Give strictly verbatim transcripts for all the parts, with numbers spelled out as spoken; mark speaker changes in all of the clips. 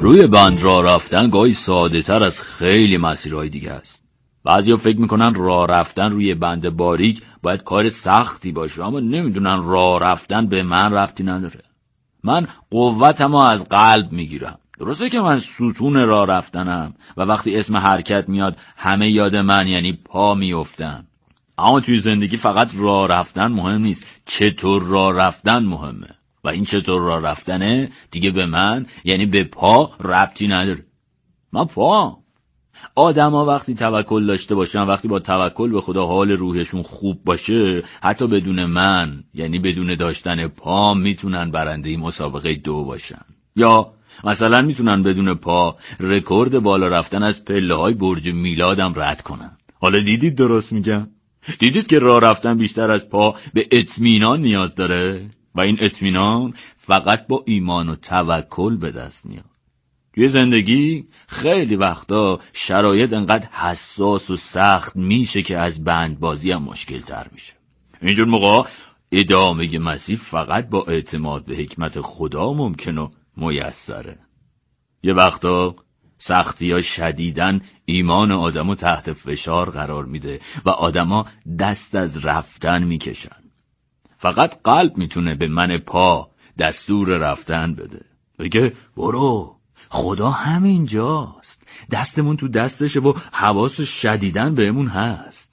Speaker 1: روی بند راه رفتن گاهی ساده تر از خیلی مسیرهای دیگه است. بعضیا فکر میکنن راه رفتن روی بند باریک باید کار سختی باشه، اما نمیدونن راه رفتن به من ربطی نداره. من قوتمو از قلب میگیرم. درسته که من ستون راه رفتنم و وقتی اسم حرکت میاد همه یاد من یعنی پا میافتم. اما توی زندگی فقط راه رفتن مهم نیست، چطور راه رفتن مهمه. و این چطور راه رفتنه دیگه به من یعنی به پا ربطی نداره. من پا آدم ها وقتی توکل داشته باشن، وقتی با توکل به خدا حال روحشون خوب باشه، حتی بدون من یعنی بدون داشتن پا میتونن برنده مسابقه دو باشن. یا مثلا میتونن بدون پا رکورد بالا رفتن از پله های برج میلادم رد کنن. حالا دیدید درست میگم؟ دیدید که راه رفتن بیشتر از پا به اطمینان نیاز داره و این اطمینان فقط با ایمان و توکل به دست میاد. توی زندگی خیلی وقتا شرایط انقدر حساس و سخت میشه که از بندبازی هم مشکل تر میشه. اینجور موقع ادامه مسیر فقط با اعتماد به حکمت خدا ممکن و میسره. یه وقتا سختی ها شدیدن ایمان آدمو تحت فشار قرار میده و آدما دست از رفتن میکشن. فقط قلب میتونه به من پا دستور رفتن بده، بگه برو، خدا همینجاست، دستمون تو دستشه و حواس شدیدن بهمون هست.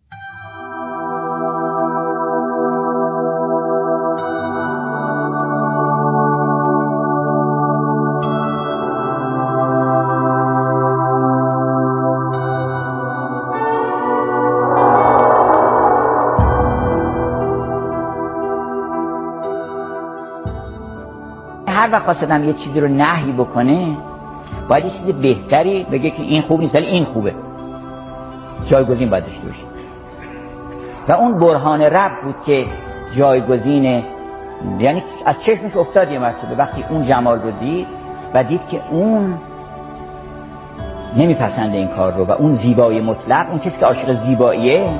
Speaker 2: هر وقت خواستم یه چیزی رو نهی بکنه باید یه چیز بهتری بگه که این خوب نیست ولی این خوبه، جایگزین باید داشته باشه. و اون برهان رب بود که جایگزین، یعنی از چشمش افتاد یه مرتبه وقتی اون جمال رو دید و دید که اون نمیپسنده این کار رو و اون زیبایی مطلق، اون کسی که عاشق زیباییه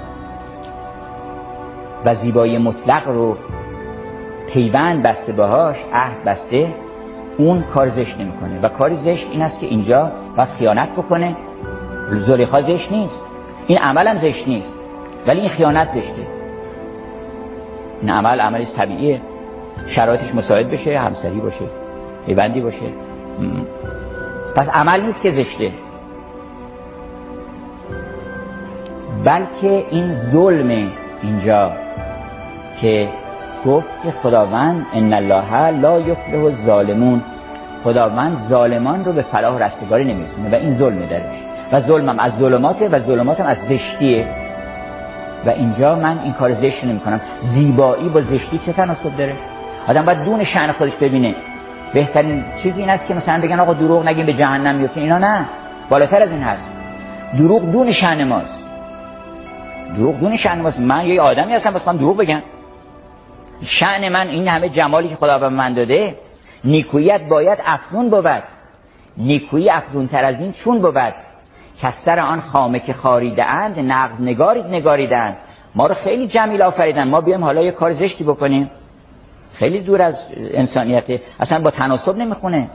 Speaker 2: و زیبایی مطلق رو پیوند بسته باهاش، عهد بسته، اون کار زشت نمیکنه. و کار زشت این است که اینجا باید خیانت بکنه. زلیخا زشت نیست، این عمل هم زشت نیست، ولی این خیانت زشته. این عمل عملی طبیعیه، شرایطش مساعد بشه، همسری باشه، پیوندی باشه، پس عمل نیست که زشته، بلکه این ظلم اینجا که گفت که خداوند ان الله لا یفلح الظالمون، خداوند ظالمان رو به فلاح و رستگاری نمیرسونه و این ظلمه درش و ظلمم از ظلماته و ظلماتم از زشتیه و اینجا من این کار زشت نمی کنم. زیبایی با زشتی چه تناسب داره؟ آدم باید دون شأن خودش ببینه. بهترین چیزی این است که مثلا بگن آقا دروغ نگیم به جهنم میفتین، اینا نه، بالاتر از این هست. دروغ دون شأن ماست، دروغ دون شأن ماست. من یه آدمی هستم واسه من دروغ بگن؟ شأن من این همه جمالی که خدا به من داده، نیکویت باید افزون بود، نیکویی افزون تر از این چون بود که سر آن خامه که خاریده اند نغز نگارید نگاریدن. ما رو خیلی جمیل آفریدن، ما بیایم حالا یه کار زشتی بکنیم؟ خیلی دور از انسانیته، اصلا با تناسب نمیخونه.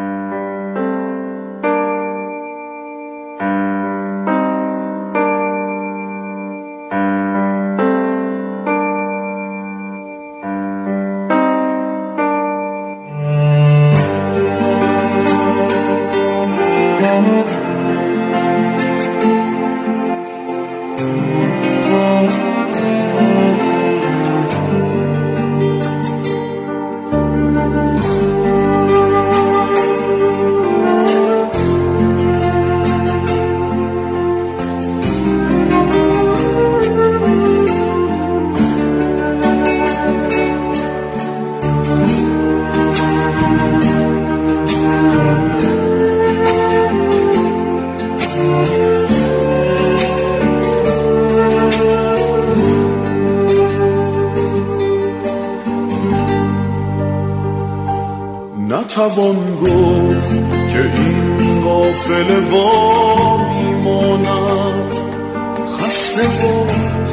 Speaker 3: نتوان گفت که این غافل وا میماند، خسته و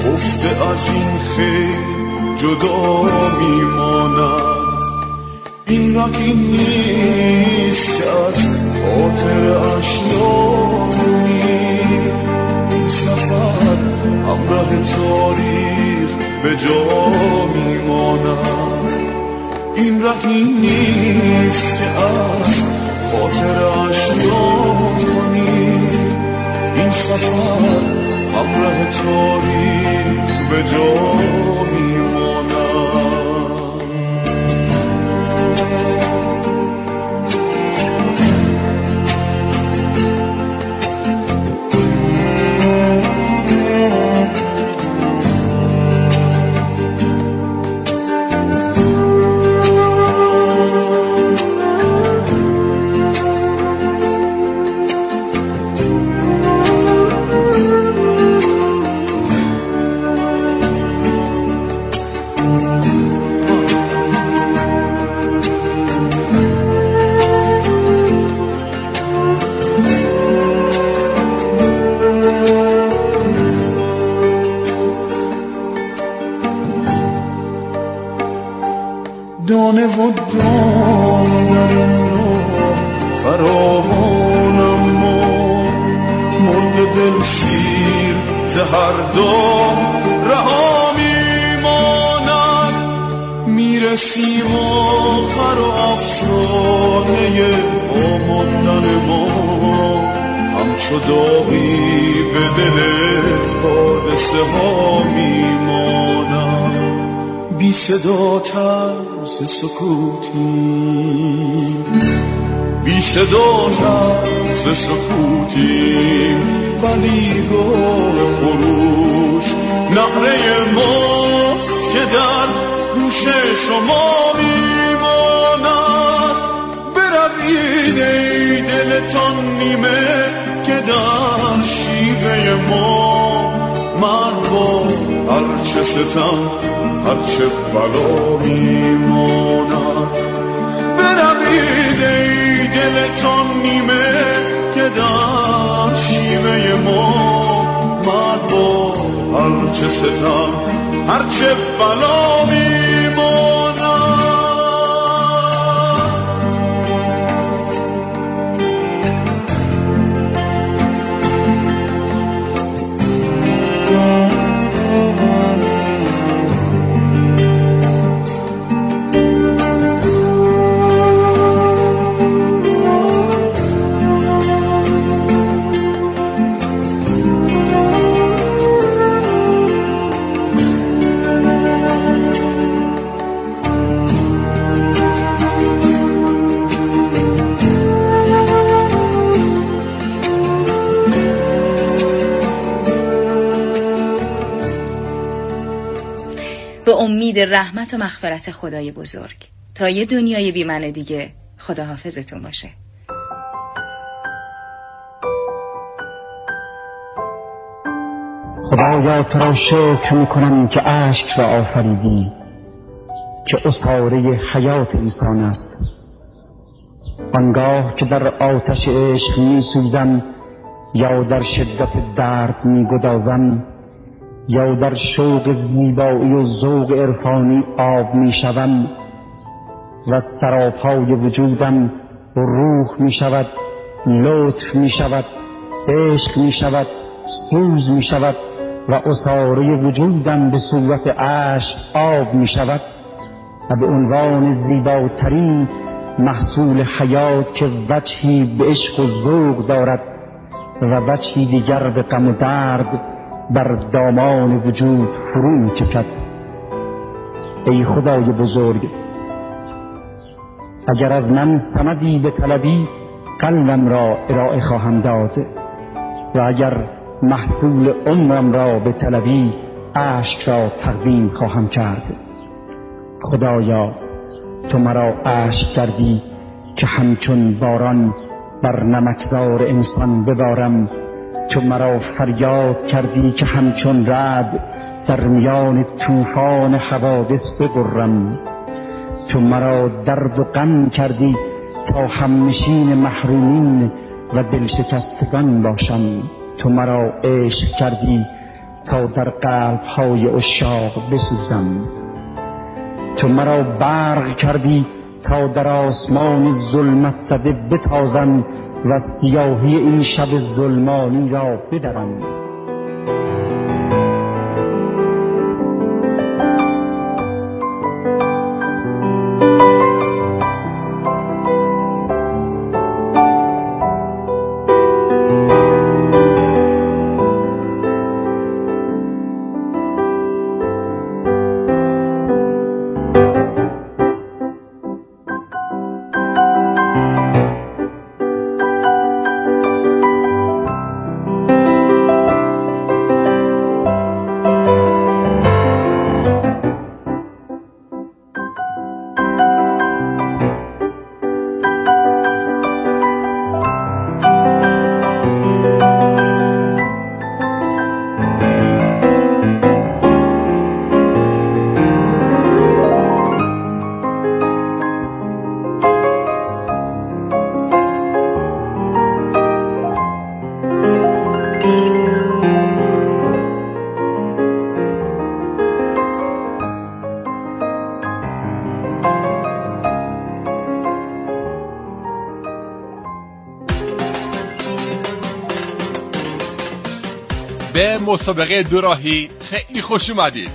Speaker 3: خفته از این خیر جدا میماند. این راهی نیست که از خاطر اشیا کنی، این سفر همراه تاریخ به جا میماند. این راهی نیست که از خاطر اشیا کنی، این سفر همراه تاریخ به جا میماند. دانه و دام در این راه فراوان، اما مرغ دل سیر زهر دام رها میماند. میرسیم آخر و افسانه واماندن ما همچو داغی به دل حادثه ها میماند. بی صدا طرز سکوتی، بی صدا طرز سکوتی، ولی گاه خروش نعره ماست که در گوش شما میماند. بروید ای دلتان نیمه که در شیوه ما من با هرچه ستم هرچه بلا میماند. بروید ای دلتان نیمه که در شیوه ما من با هرچه ستم هرچه بلا میماند.
Speaker 4: به امید رحمت و مغفرت خدای بزرگ تا یه دنیای بی من دیگه. خدا حافظتون باشه.
Speaker 5: خدایا تو را شکر میکنم که اشک را آفریدی که عصاره حیات انسان است. آنگاه که در آتش عشق میسوزم یا در شدت درد میگدازم یا در شوق زیبایی و ذوق عرفانی آب میشوم و سراپای وجودم روح میشود، لطف میشود، عشق میشود، سوز میشود و عصاره وجودم به صورت اشک آب میشود و به عنوان زیباترین محصول حیات که وجهی به عشق و ذوق دارد و وجهی دیگر به غم و درد بر دامان وجود فرو می‌چکد. ای خدای بزرگ، اگر از من صمدی به طلبی قلبم را ارائه خواهم داد و اگر محصول عمرم را به طلبی اشک را تقدیم خواهم کرد. خدایا تو مرا اشک کردی که همچون باران بر نمکزار انسان ببارم. تو مرا فریاد کردی که همچون رعد در میان طوفان حوادث بغرم. تو مرا درد و غم کردی تا همنشین محرومین و دلشکستگان باشم. تو مرا عشق کردی تا در قلب‌های عشاق بسوزم. تو مرا برق کردی تا در آسمان ظلمت زده بتازم و سیاهی این شب ظلمانی را بدرم.
Speaker 6: به مسابقه دوراهی خیلی خوش اومدید.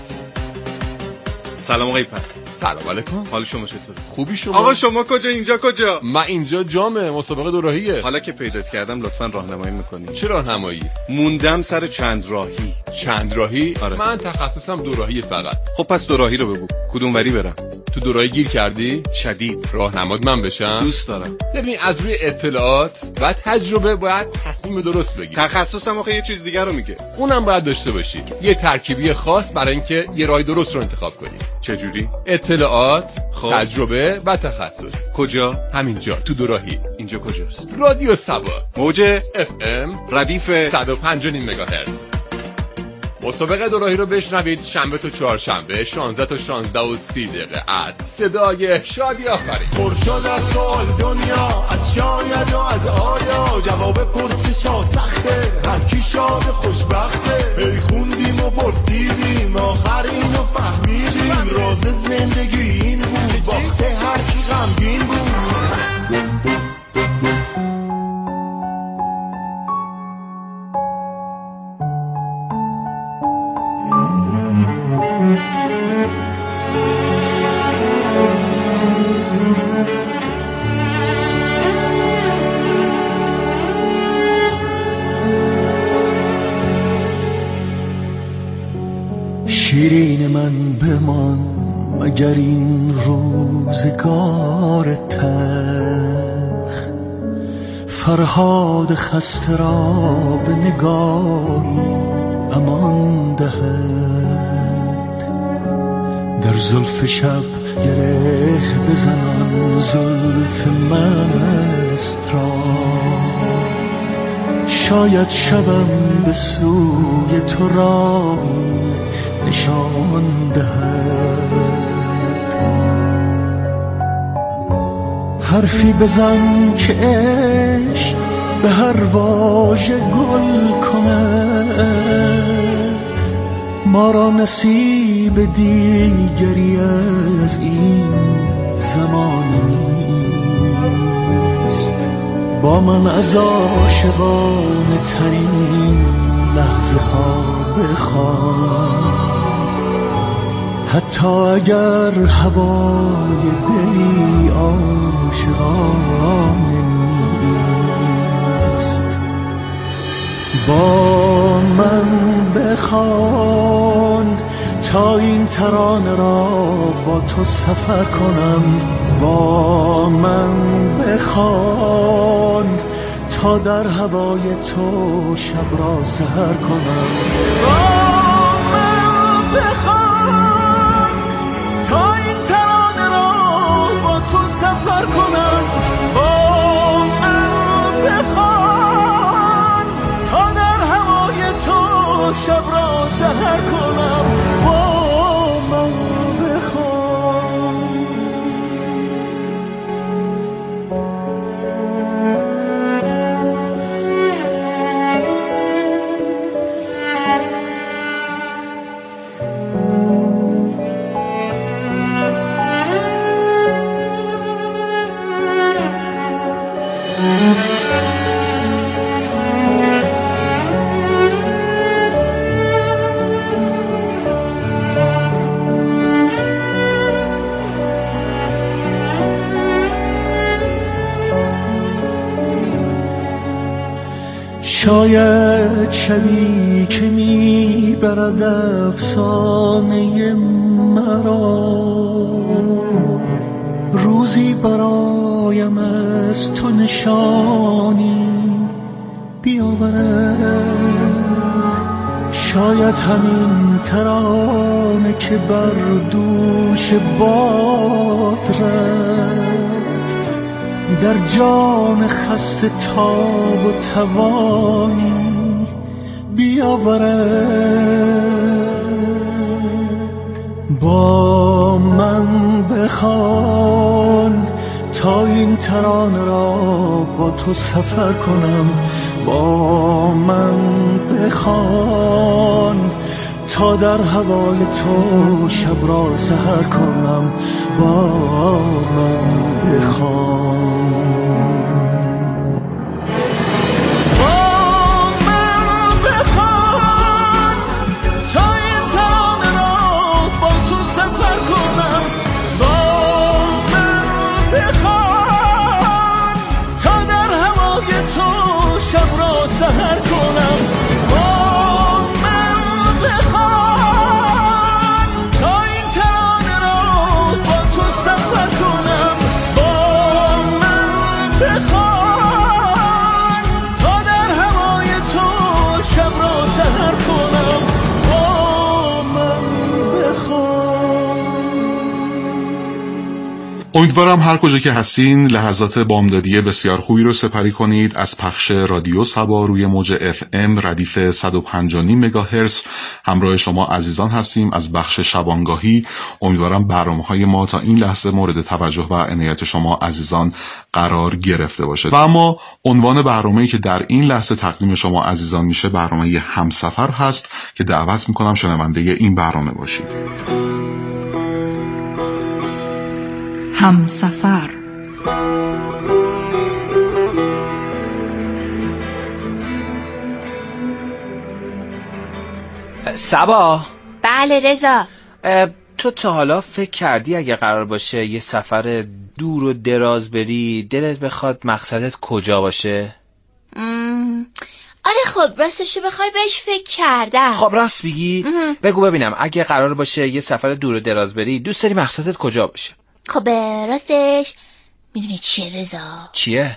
Speaker 7: سلام آقای پر.
Speaker 6: سلام علیکم.
Speaker 7: حال شما چطوره؟
Speaker 6: خوبی شما؟
Speaker 7: آقا شما کجا؟ اینجا کجا؟
Speaker 6: من اینجا جامه مسابقه دوراهیه.
Speaker 7: حالا که پیدات کردم لطفاً راهنمایی میکنی.
Speaker 6: چه راهنمایی؟
Speaker 7: موندم سر چند راهی.
Speaker 6: چند راهی؟
Speaker 7: آره.
Speaker 6: من تخصصم دوراهی فقط.
Speaker 7: خب پس دوراهی رو بگو. کدوم وری برم؟
Speaker 6: تو دوراهی گیر کردی؟
Speaker 7: شدید.
Speaker 6: راهنماد من بشم؟
Speaker 7: دوست دارم.
Speaker 6: ببین از روی اطلاعات و تجربه باید تصمیم درست بگیری.
Speaker 7: تخصصم آخه یه چیز دیگه رو میگه.
Speaker 6: اونم باید داشته باشی. یه ترکیبی خاص برای اینکه یه راه درست رو انتخاب کنی.
Speaker 7: چه جوری؟
Speaker 6: اطلاعات،
Speaker 7: خب.
Speaker 6: تجربه و تخصص.
Speaker 7: کجا؟
Speaker 6: همینجا تو دوراهی.
Speaker 7: اینجا کجاست؟
Speaker 6: رادیو سبا.
Speaker 7: موج
Speaker 6: اف ام
Speaker 7: ردیف
Speaker 6: صد و پنج و نیم مگاهرتز. مسابقه دوراهی رو بشنوید شنبه تا چهارشنبه شانزده تا شانزده و سی دقیقه از صدای شادی آفرین.
Speaker 3: پر شد از سوال دنیا، از شاید و از آیا، جواب پرسشا سخته، هر کی شاد خوشبخته. هی خوندیم و پرسیدیم آخر اینو فهمیدیم، راز زندگی این بود، باخته هر کی غمگین بود. شیرین من بمان مگر این روزگار تلخ، فرهاد خسته را به نگاهی امان دهد. در زلف شب گره بزنان زلف مست را، شاید شبم به سوی تو راهی نشان دهد. حرفی بزن که عشق به هر واژه گل کند، ما را نصیب دیگری از این زمان نیست. با من از عاشقانه ترین لحظه ها بخوان، حتی اگر هوای دلی عاشقانه نیست. با من بخوان تا این ترانه را با تو سفر کنم، با من بخوان تا در هوای تو شب را سحر کنم. با من بخوان تا این ترانه را با تو سفر کنم، با من بخوان تا در هوای تو شب را سحر کنم. با من بخوان. شاید شبی که میبرد افسانه مرا روزی برایم از تو نشانی بیاورد. شاید همین ترانه که بر دوش باد رفت در جان خسته تاب و توانی بیاورد. با من بخوان تا این ترانه را با تو سفر کنم، با من بخوان تا در هوای تو شب را سحر کنم، با من بخوان.
Speaker 8: امیدوارم هر کجا که هستین لحظات بامدادی بسیار خوبی رو سپری کنید. از پخش رادیو صبا روی موج اف ام ردیف صد و پنج و نیم مگاهرتز همراه شما عزیزان هستیم از بخش شبانگاهی. امیدوارم برنامه‌های ما تا این لحظه مورد توجه و عنایت شما عزیزان قرار گرفته باشه. و اما عنوان برنامه‌ای که در این لحظه تقدیم شما عزیزان میشه برنامه همسفر هست که دعوت میکنم شنونده این برنامه باشید.
Speaker 9: همسفر.
Speaker 10: صبا.
Speaker 11: بله رضا.
Speaker 10: تو تا حالا فکر کردی اگه قرار باشه یه سفر دور و دراز بری دلت بخواد مقصدت کجا باشه؟
Speaker 11: ام... آره خب راستشو بخوای بهش فکر کردم.
Speaker 10: خب راست بگی؟ ام. بگو ببینم اگه قرار باشه یه سفر دور و دراز بری دوست داری مقصدت کجا باشه؟
Speaker 11: خب راستش میدونی چیه رضا؟
Speaker 10: چیه؟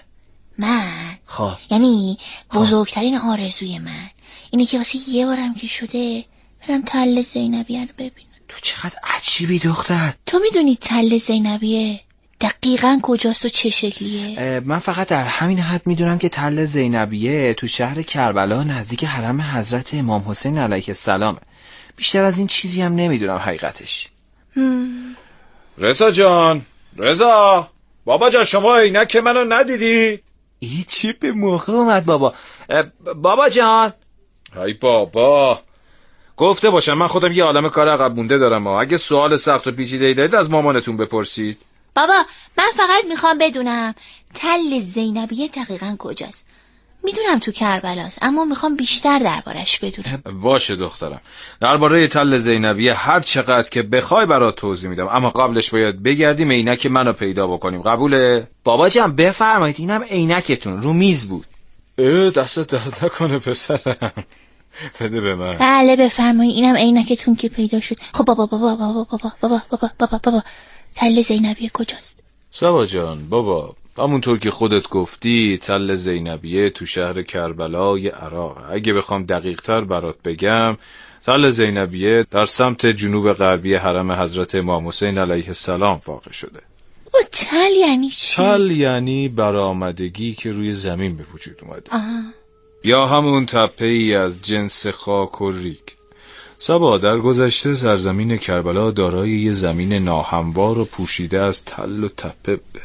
Speaker 11: من
Speaker 10: خب
Speaker 11: یعنی بزرگترین آرزوی من اینه که واسه یه بارم که شده برم تل زینبیه رو ببینم.
Speaker 10: تو چقدر عجیبی دختر.
Speaker 11: تو میدونی تل زینبیه دقیقاً کجاست و چه شکلیه؟
Speaker 10: من فقط در همین حد میدونم که تل زینبیه تو شهر کربلا نزدیک حرم حضرت امام حسین علیه السلامه. بیشتر از این چیزی هم نمیدونم حقیقتش.
Speaker 11: هم.
Speaker 12: رضا جان، رضا بابا جان، شما عینک منو ندیدی؟
Speaker 10: ای چی به موقع اومد بابا. بابا جان.
Speaker 12: ای بابا گفته باشم من خودم یه عالمه کار عقب مونده دارم ها. اگه سوال سخت و پیچیده‌ای دارید از مامانتون بپرسید.
Speaker 11: بابا من فقط میخوام بدونم تل زینبیه دقیقاً کجاست. میدونم تو کربلاست اما میخوام بیشتر دربارش بدونم.
Speaker 12: باشه دخترم، درباره تل زینبیه هر چقدر که بخوای برات توضیح میدم، اما قبلش باید بگردیم عینک منو پیدا بکنیم. قبوله؟
Speaker 10: بابا جان بفرمایید، اینم عینکتون رو میز بود.
Speaker 12: اه دستت درد نکنه پسرم. بده به من.
Speaker 11: بله بفرمایید، اینم عینکتون که پیدا شد. خب بابا بابا بابا بابا بابا بابا بابا بابا تل زینبیه کجاست؟
Speaker 12: صبا جان بابا، همونطور که خودت گفتی تل زینبیه تو شهر کربلای عراق. اگه بخوام دقیق تر برات بگم، تل زینبیه در سمت جنوب غربی حرم حضرت امام حسین علیه السلام واقع شده.
Speaker 11: با تل یعنی چی؟
Speaker 12: تل یعنی برآمدگی که روی زمین به وجود اومده.
Speaker 11: آه.
Speaker 12: یا همون تپه‌ای از جنس خاک و ریگ. صبا در گذشته سرزمین کربلا دارای یه زمین ناهموار و پوشیده از تل و تپه بوده.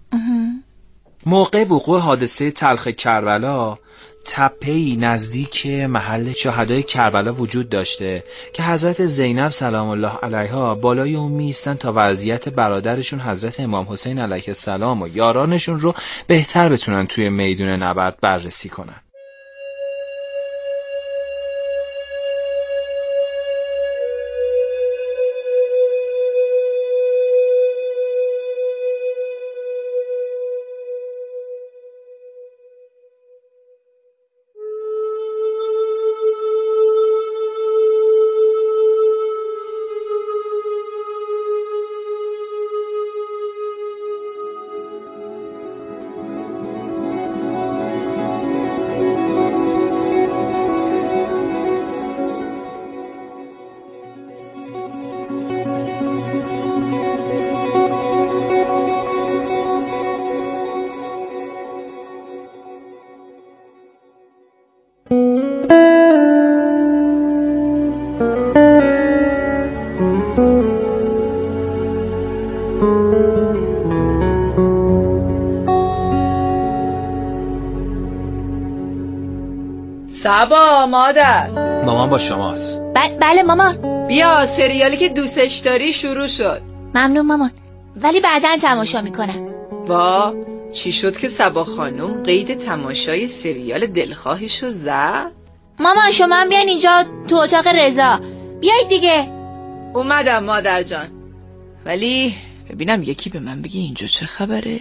Speaker 10: موقع وقوع حادثه تلخ کربلا تپه‌ای نزدیک محل شهدای کربلا وجود داشته که حضرت زینب سلام الله علیها بالای اون میستن تا وضعیت برادرشون حضرت امام حسین علیه السلام و یارانشون رو بهتر بتونن توی میدون نبرد بررسی کنن.
Speaker 9: سبا مادر.
Speaker 10: مامان با شماست.
Speaker 11: ب- بله مامان.
Speaker 9: بیا سریالی که دوستش داری شروع شد.
Speaker 11: ممنون مامان، ولی بعداً تماشا میکنم.
Speaker 9: وا چی شد که سبا خانم قید تماشای سریال دلخواهشو زد؟
Speaker 11: مامان شما هم بیاین اینجا تو اتاق رضا. بیایید دیگه.
Speaker 9: اومدم مادر جان، ولی ببینم یکی به من بگه اینجا چه خبره؟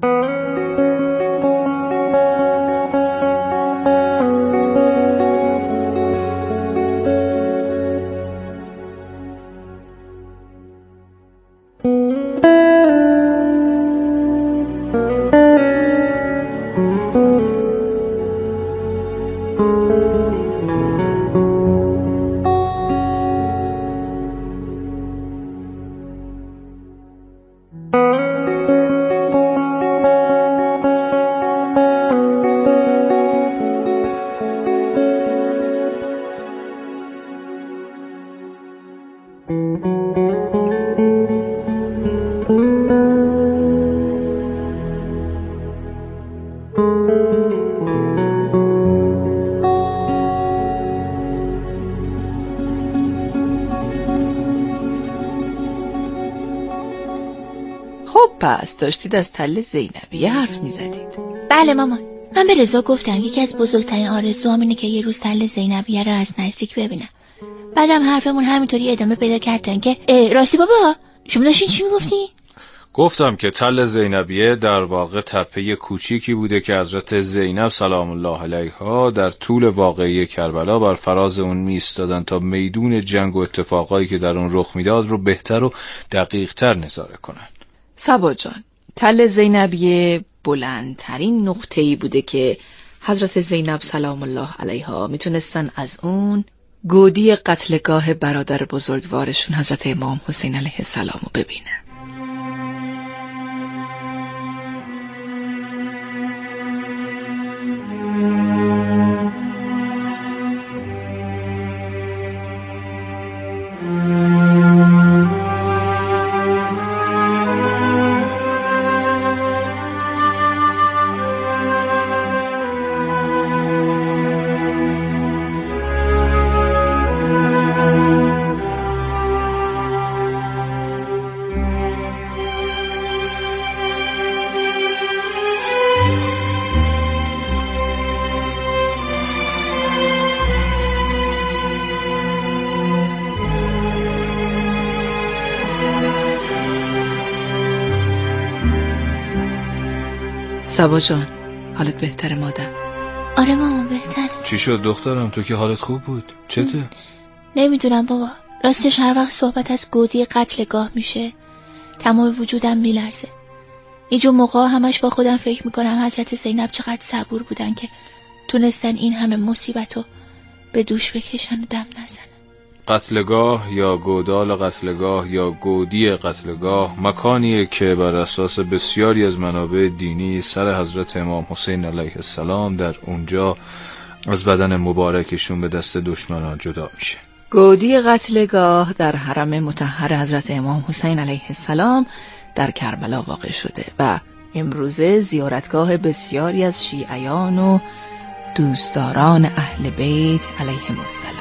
Speaker 9: پس داشتید از تل زینبیه حرف میزدید؟
Speaker 11: بله مامان، من به رضا گفتم یکی از بزرگترین آرزوام اینه که یه روز تل زینبیه رو از نزدیک ببینم. بعدم حرفمون همینطوری ادامه پیدا کردن که راستی بابا شما داشتین چی میگفتی؟
Speaker 12: گفتم که تل زینبیه در واقع تپه کوچیکی بوده که حضرت زینب سلام الله علیها در طول واقعه کربلا بر فراز اون می ایستادن تا میدون جنگ و اتفاقایی که در اون رخ میداد رو بهتر و دقیق‌تر نظاره کنن.
Speaker 9: سبا جان، تل زینبیه بلندترین نقطه‌ای بوده که حضرت زینب سلام الله علیها میتونستن از اون گودی قتلگاه برادر بزرگوارشون حضرت امام حسین علیه السلام رو ببینن. سبا جان، حالت بهتره مادر؟
Speaker 11: آره مامان بهتره.
Speaker 12: چی شد دخترم؟ تو که حالت خوب بود، چته؟
Speaker 11: نمیدونم بابا، راستش هر وقت صحبت از گودی قتلگاه میشه تمام وجودم میلرزه. اینجور موقع همش با خودم فکر میکنم حضرت زینب چقدر صبور بودن که تونستن این همه مصیبتو به دوش بکشن و دم نزنن.
Speaker 12: قتلگاه یا گودال قتلگاه یا گودی قتلگاه مکانیه که بر اساس بسیاری از منابع دینی سر حضرت امام حسین علیه السلام در اونجا از بدن مبارکشون به دست دشمنان جدا میشه.
Speaker 9: گودی قتلگاه در حرم مطهر حضرت امام حسین علیه السلام در کربلا واقع شده و امروزه زیارتگاه بسیاری از شیعیان و دوستداران اهل بیت علیهم السلام.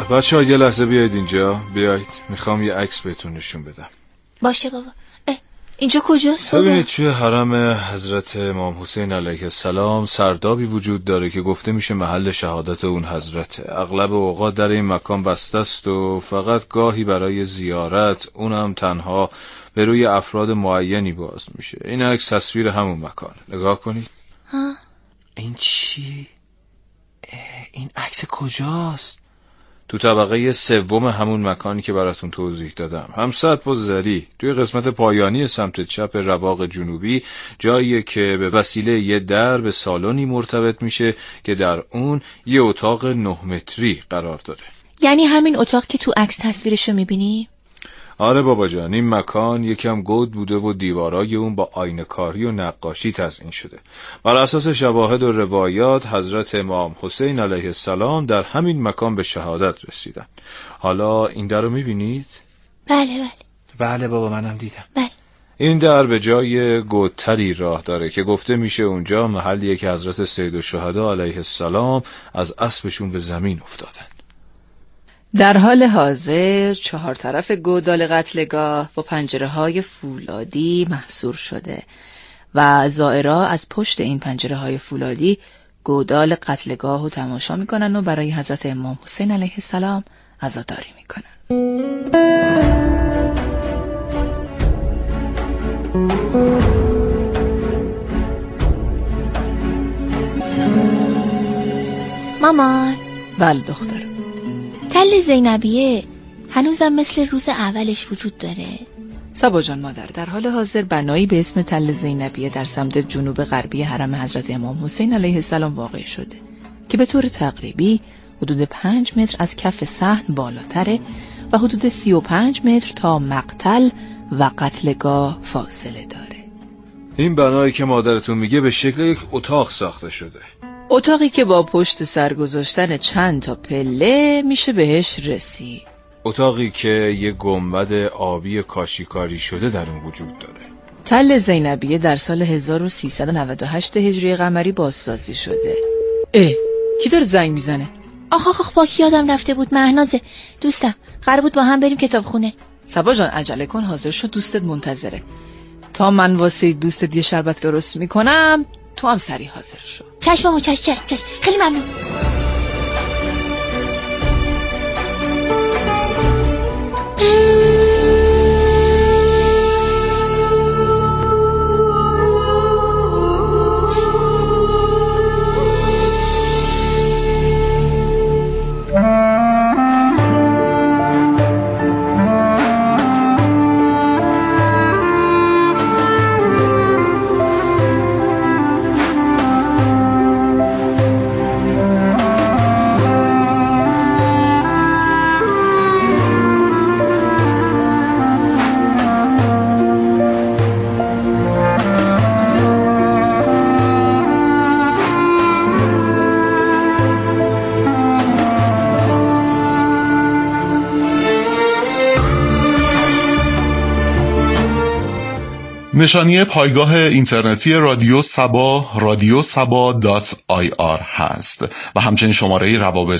Speaker 12: بچه ها یه لحظه بیاید اینجا. بیاید، میخوام یه عکس بهتون نشون بدم.
Speaker 11: باشه بابا. اه، اینجا کجاست بابا؟
Speaker 12: ببینید توی حرم حضرت امام حسین علیه السلام سردابی وجود داره که گفته میشه محل شهادت اون حضرته. اغلب اوقات در این مکان بسته است و فقط گاهی برای زیارت، اونم تنها به روی افراد معینی باز میشه. این عکس تصویر همون مکان. نگاه کنید.
Speaker 11: ها؟
Speaker 10: این چی؟ این عکس کجاست؟
Speaker 12: تو طبقه سوم همون مکانی که براتون توضیح دادم، هم سطح و زری. توی قسمت پایانی سمت چپ رواق جنوبی جاییه که به وسیله یه در به سالنی مرتبط میشه که در اون یه اتاق نه متری قرار داره.
Speaker 11: یعنی همین اتاق که تو عکس تصویرشو میبینی؟
Speaker 12: آره بابا جان، این مکان یکم گود بوده و دیوارای اون با آینه‌کاری و نقاشی تزیین شده. بر اساس شواهد و روایات حضرت امام حسین علیه السلام در همین مکان به شهادت رسیدن. حالا این در رو میبینید؟
Speaker 11: بله بله.
Speaker 10: بله بابا منم دیدم.
Speaker 11: بله.
Speaker 12: این در به جای گودتری راه داره که گفته میشه اونجا محلیه که حضرت سیدالشهدا علیه السلام از اسبشون به زمین افتادن.
Speaker 9: در حال حاضر چهار طرف گودال قتلگاه با پنجره های فولادی محصور شده و زائرها از پشت این پنجره های فولادی گودال قتلگاه رو تماشا میکنن و برای حضرت امام حسین علیه السلام عزاداری میکنن.
Speaker 11: مامان.
Speaker 9: بله دختر.
Speaker 11: تل زینبیه هنوزم مثل روز اولش وجود داره؟
Speaker 9: صبا جان مادر، در حال حاضر بنایی به اسم تل زینبیه در سمت جنوب غربی حرم حضرت امام حسین علیه السلام واقع شده که به طور تقریبی حدود پنج متر از کف صحن بالاتره و حدود سی و پنج متر تا مقتل و قتلگاه فاصله داره.
Speaker 12: این بنایی که مادرتون میگه به شکل یک اتاق ساخته شده.
Speaker 9: اتاقی که با پشت سر گذاشتن چند تا پله میشه بهش رسید.
Speaker 12: اتاقی که یه گنبد آبی کاشیکاری شده در اون وجود داره.
Speaker 9: تل زینبیه در سال هزار و سیصد و نود و هشت هجری قمری بازسازی شده. اه کی داره زنگ میزنه؟
Speaker 11: آخ آخ آخ با کی یادم رفته بود. مهنازه دوستم، قرار بود با هم بریم کتابخونه.
Speaker 9: صبا جان عجله کن، حاضر شو، دوستت منتظره. تا من واسه دوستت یه شربت درست میکنم تو هم سریع حاضر شو.
Speaker 11: چشم مامو، چشم چشم چشم. خیلی ممنون.
Speaker 8: نشانی پایگاه اینترنتی رادیو سبا رادیو سبا دات آی آر هست و همچنین شماره روابط